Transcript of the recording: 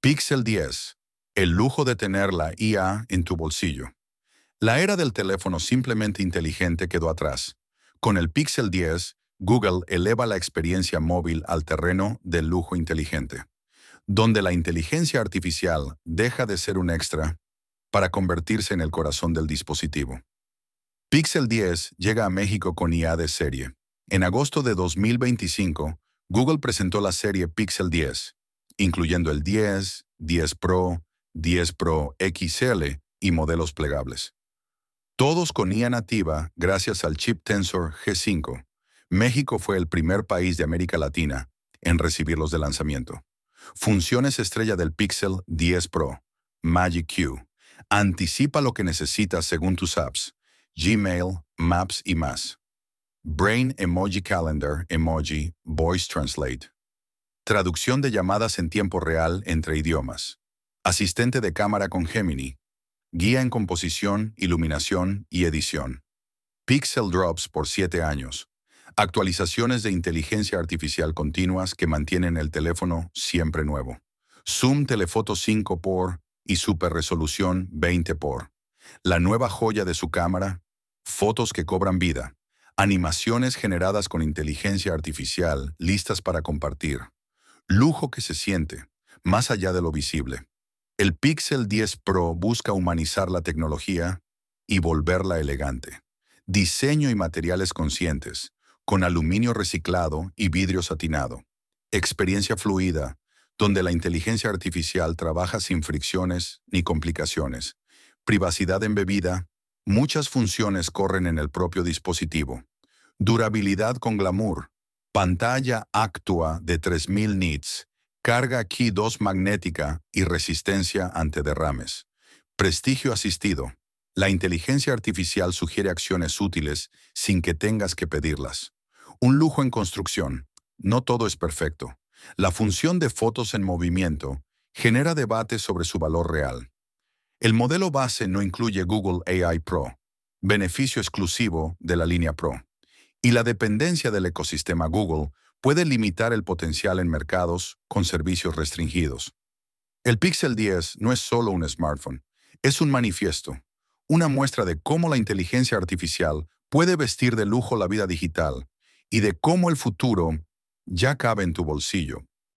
Pixel 10. El lujo de tener la IA en tu bolsillo. La era del teléfono simplemente inteligente quedó atrás. Con el Pixel 10, Google eleva la experiencia móvil al terreno del lujo inteligente, donde la inteligencia artificial deja de ser un extra para convertirse en el corazón del dispositivo. Pixel 10 llega a México con IA de serie. En agosto de 2025, Google presentó la serie Pixel 10, incluyendo el 10, 10 Pro, 10 Pro XL y modelos plegables. Todos con IA nativa gracias al chip Tensor G5. México fue el primer país de América Latina en recibirlos de lanzamiento. Funciones estrella del Pixel 10 Pro, Magic Q. Anticipa lo que necesitas según tus apps, Gmail, Maps y más. Brain Emoji Calendar, Emoji, Voice Translate. Traducción de llamadas en tiempo real entre idiomas. Asistente de cámara con Gemini. Guía en composición, iluminación y edición. Pixel Drops por 7 años. Actualizaciones de inteligencia artificial continuas que mantienen el teléfono siempre nuevo. Zoom Telefoto 5x y Super Resolución 20x. La nueva joya de su cámara. Fotos que cobran vida. Animaciones generadas con inteligencia artificial listas para compartir. Lujo que se siente, más allá de lo visible. El Pixel 10 Pro busca humanizar la tecnología y volverla elegante. Diseño y materiales conscientes, con aluminio reciclado y vidrio satinado. Experiencia fluida, donde la inteligencia artificial trabaja sin fricciones ni complicaciones. Privacidad embebida, muchas funciones corren en el propio dispositivo. Durabilidad con glamour. Pantalla Actua de 3000 nits. Carga Qi 2 magnética y resistencia ante derrames. Prestigio asistido. La inteligencia artificial sugiere acciones útiles sin que tengas que pedirlas. Un lujo en construcción. No todo es perfecto. La función de fotos en movimiento genera debate sobre su valor real. El modelo base no incluye Google AI Pro, beneficio exclusivo de la línea Pro. Y la dependencia del ecosistema Google puede limitar el potencial en mercados con servicios restringidos. El Pixel 10 no es solo un smartphone, es un manifiesto, una muestra de cómo la inteligencia artificial puede vestir de lujo la vida digital y de cómo el futuro ya cabe en tu bolsillo.